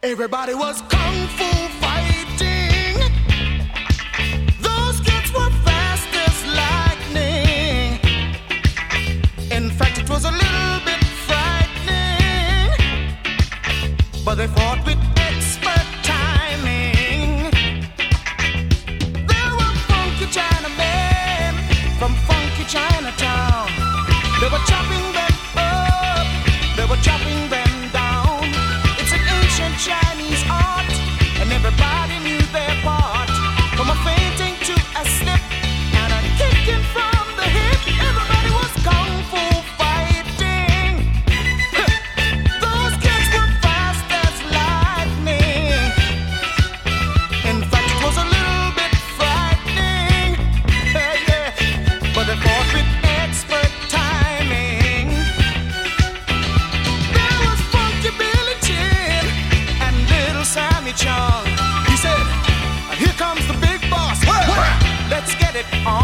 Everybody was kung fu fighting. Those kids were fast as lightning. In fact, it was a little bit frightening, but they fought with expert timing. There were funky Chinamen from funky Chinatown. They were chopping them up, they were chopping them down. It's an ancient Chinese art, and everybody knew their part. From a fainting to a step and a kicking from the hip, everybody was kung fu fighting. Those kids were fast as lightning. In fact, it was a little bit frightening, yeah, but they fought with expert timing. There was Funky Billy Chin and Little Sammy Chung. He said, "Here comes the big boss. Let's get it on."